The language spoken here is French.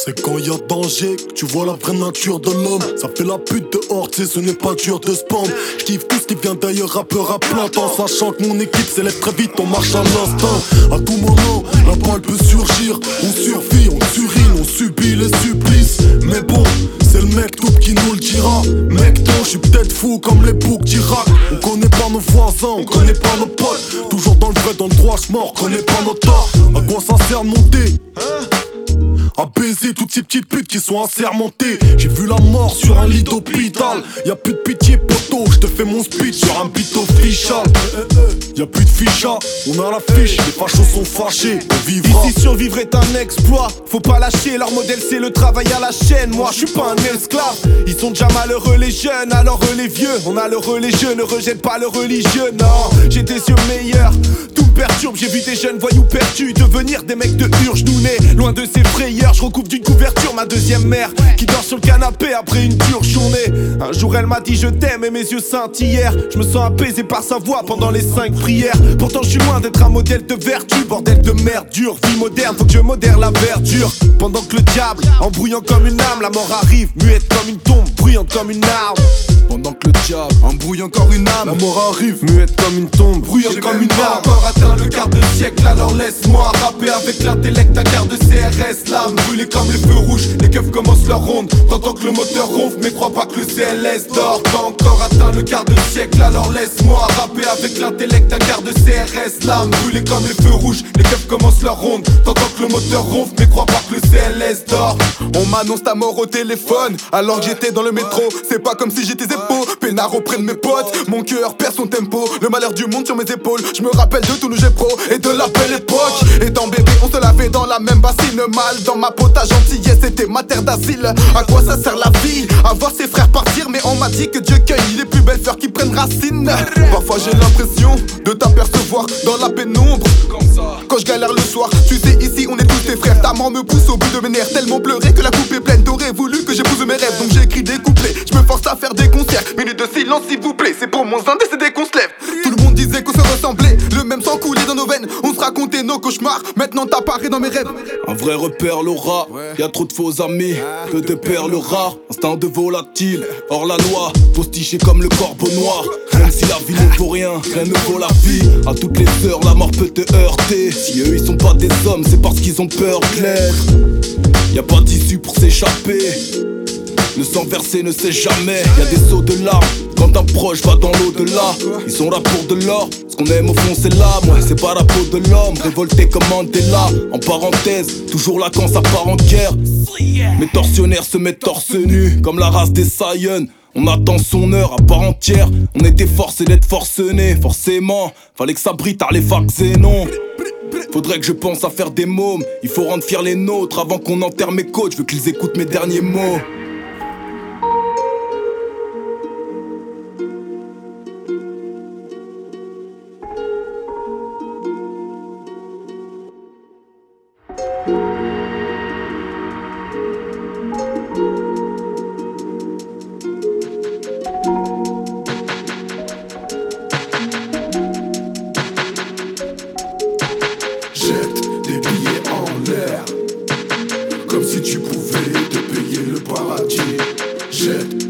C'est quand y a danger que tu vois la vraie nature de l'homme. Ça fait la pute dehors, tu sais, ce n'est pas dur de spawn. J'kiffe tout ce qui vient d'ailleurs, rappeur à plein temps. Sachant que mon équipe s'élève très vite, on marche à l'instinct. À tout moment, la balle peut surgir. On survit, on surine, on subit les supplices. Mais bon, c'est le mec tout qui nous le dira. Mec, toi, j'suis peut-être fou comme les boucs d'Irak. On connaît pas nos voisins, on connaît pas nos potes. Toujours dans le vrai, dans le droit, j'mors, connais pas nos torts. À quoi ça sert de monter? À baiser toutes ces petites putes qui sont assermentées. J'ai vu la mort sur un lit d'hôpital. Y'a plus de pitié poto, j'te fais mon speech sur un beat official. Y'a plus de ficha, on a la fiche. Les fachos sont fâchés, on vivra. Ici survivre est un exploit. Faut pas lâcher, leur modèle c'est le travail à la chaîne. Moi je suis pas un esclave. Ils sont déjà malheureux les jeunes, alors eux les vieux. On a l'heureux les jeunes, ne rejette pas le religieux. Non, j'ai des yeux meilleurs. Tout me perturbe, j'ai vu des jeunes voyous perdus devenir des mecs de Urge Douné. Loin de ces frayeurs, je recouvre d'une couverture ma deuxième mère qui dort sur le canapé après une dure journée. Un jour elle m'a dit je t'aime et mes yeux scintillèrent. Je me sens apaisé par sa voix pendant les 5 prières. Pourtant je suis loin d'être un modèle de vertu. Bordel de merde dure, vie moderne, faut que je modère la verdure. Pendant que le diable, embrouillant comme une âme, la mort arrive, muette comme une tombe, bruyante comme une arme. Pendant que le diable embrouille encore une âme, la mort arrive, muette comme une tombe, bruyante comme une arme. Encore atteint le quart de siècle, alors laisse-moi rapper avec l'intellect, un quart de CRS. L'âme brûlée comme les feux rouges, les keufs commencent leur ronde. T'entends que le moteur ronfle, mais crois pas que le CLS dort. Pas encore atteint le quart de siècle, alors laisse-moi rapper avec l'intellect, un quart de CRS. L'âme brûlée comme les feux rouges, les keufs commencent leur ronde. T'entends que le moteur ronfle, mais crois pas que le CLS dort. On m'annonce ta mort au téléphone, alors que j'étais dans le métro. C'est pas comme si j'étais épaux, peinard auprès de mes potes. Mon cœur perd son tempo, le malheur du monde sur mes épaules. Je me rappelle de tout le jet pro et de la belle époque. Étant bébé, on se lavait dans la même bassine. Mal dans ma peau, ta gentillesse c'était ma terre d'asile. À quoi ça sert la vie? À voir ses frères partir, mais on m'a dit que Dieu cueille les plus belles fleurs qui prennent racine. Parfois j'ai l'impression de t'apercevoir dans la pénombre. Quand je galère le soir, tu sais ici on est tous tes frères. Ta mort me pousse au bout de mes nerfs, tellement pleuré que la coupe est pleine. T'aurais voulu que j'épouse mes rêves, donc j'écris des couplets. Je me force à faire des concerts, minute de silence s'il vous plaît. C'est pour mon zin décédé qu'on se lève. Tout le monde disait qu'on se ressemblait, le même sang coulait dans nos veines. On se racontait nos cauchemars, maintenant t'apparais dans mes rêves. Un vrai repère l'aura, y'a trop de faux amis, que de perles rares, instinct de volatile, hors la loi, postiché comme le corbeau noir. Même si la vie ne vaut rien, rien ne vaut la vie. À toutes les heures la mort peut te heurter. Si eux ils sont pas des hommes, c'est parce qu'ils ont peur clair. Y'a pas d'issue pour s'échapper. Le sang versé ne sait jamais, y'a des sauts de larmes quand un proche va dans l'au-delà. Ils sont là pour de l'or, ce qu'on aime au fond c'est l'âme. Ouais, c'est pas la peau de l'homme, révolté comme Mandela. En parenthèse, toujours là quand ça part en guerre. Mes tortionnaires se mettent torse nu, comme la race des Saiyans. On attend son heure à part entière. On était forcé d'être forcenés, forcément. Fallait que ça brille tard les vaccins, non. Faudrait que je pense à faire des mômes. Il faut rendre fiers les nôtres avant qu'on enterre mes côtes. Je veux qu'ils écoutent mes derniers mots. Jette des billets en l'air, comme si tu pouvais te payer le paradis. Jette